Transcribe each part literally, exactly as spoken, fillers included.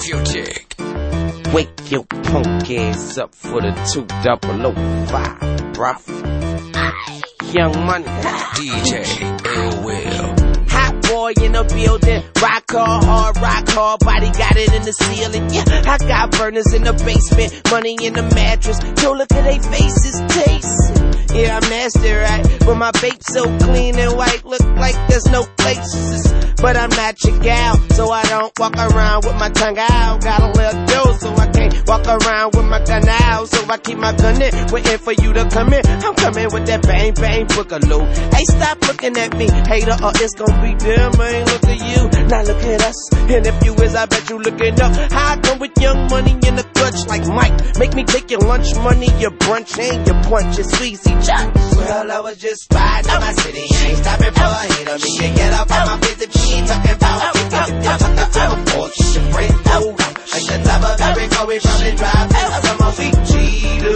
Future. Wake your punk ass up for the two double oh five, bruh. Young Money, D J Ill Will. Hot boy in the building, rock hard, hard, rock hard, body got it in the ceiling. Yeah, I got burners in the basement, money in the mattress. So look at they faces, taste. Yeah, I'm nasty, right? But my vape so clean and white, look like there's no places. But I'm not your gal, so I don't walk around with my tongue out. Got a little dough, so I can't walk around with my gun out. So I keep my gun in, waiting for you to come in. I'm coming with that bang bang boogaloo. Hey, stop looking at me, hater, or it's gonna be them. Man, look at you, now look at us. And if you is, I bet you looking up. How I come with Young Money in the clutch like Mike. Make me take your lunch money, your brunch, and your punch, your sweezy judge. Well, I was just riding down my city, ain't stopping for a hater. Me can get up on my visit, she ain't talking about it. You're talking to a Porsche, brand new. Like the top of every car we probably drive. I'm a weak cheater.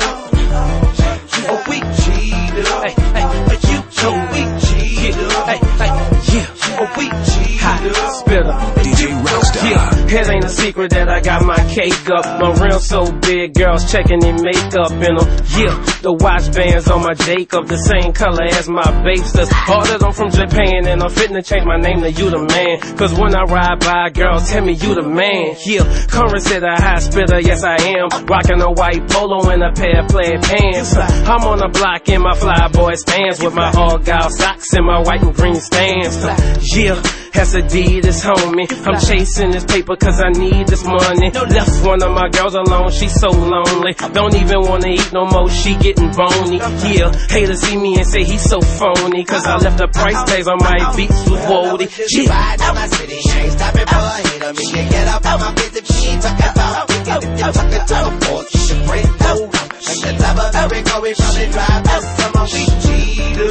A weak cheater. Hey, hey, you a weak cheater. Hey, hey, yeah, a week cheater. Spitter. D J Rockstar. Yeah, it ain't a secret that I got my cake up. My rim so big, girls checking their makeup in them. Yeah, the watch bands on my Jacob, the same color as my babesters. Ordered them from Japan, and I'm fitting to change my name to You the Man. Cause when I ride by, girls tell me you the man. Yeah, Curren said a high spitter, yes I am. Rocking a white polo and a pair of plaid pants. I'm on the block in my fly boy stands with my Argyle socks and my white and green stands. Yeah, that's Adidas, homie. I'm chasing this paper cause I need this money. Left one of my girls alone, she's so lonely. Don't even wanna eat no more, she getting bony. Yeah, haters see me and say he's so phony. Cause I left the price tags on my beats with Wody. Yeah. Ride down my city, ain't stopping for a hater. Me can get up on my visit, she ain't talking about it. You're talking to a Porsche, brand new. Like the top of every car we probably drive. I'm a weak cheater.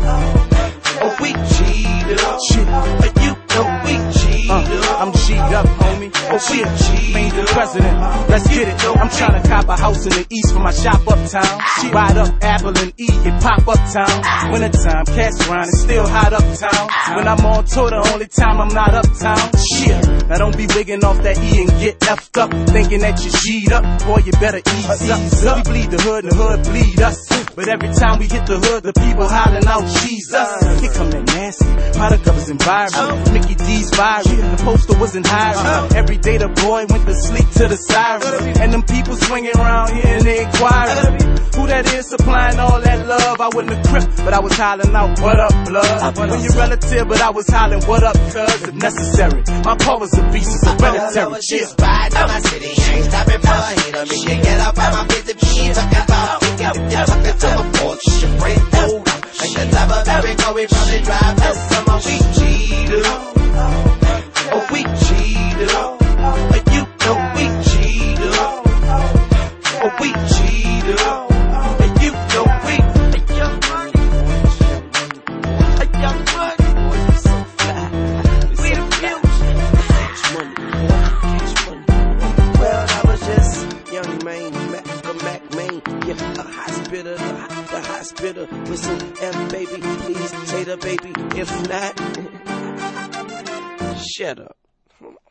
A weak cheater. You a weak cheater. Uh, I'm G'd up, homie. Oh shit, ain't the president. Let's get it. I'm trying to cop a house in the east for my shop uptown. Ride up Apple and E and pop uptown. Wintertime, cash grind, it's still hot uptown. When I'm on tour, the only time I'm not uptown. Shit, now don't be wigging off that E and get effed up, thinking that you're G'd up. Boy, you better ease up. We bleed the hood, and the hood bleed us. But every time we hit the hood, the people hollering out Jesus. Here come that nasty product of his environment. Mickey D's viral, the poster wasn't hiring. Every day the boy went to sleep to the siren. And them people swinging around here and they inquiring who that is supplying all that love. I wasn't a crip, but I was hollering out, what up, blood? When you're relative, but I was hollering, what up, cuz, if necessary. My paw was a beast, it's hereditary. I was just riding down my city, ain't stopping for a hater. Me can get up on my visit, she ain't talking about it. You're talking to a Porsche, brand new. Like the top of every car we probably drive. I'm a weak cheater. A weak cheater. You a weak cheater. A weak cheater. You a weak. A young money. A young money. So fly. We the future. Cash money. Cash money. Well, I was just Young Main, Mac, Mac Main. Yeah, a hospital, the hospital with some F, baby. Please, Tater, baby. If not, shut up.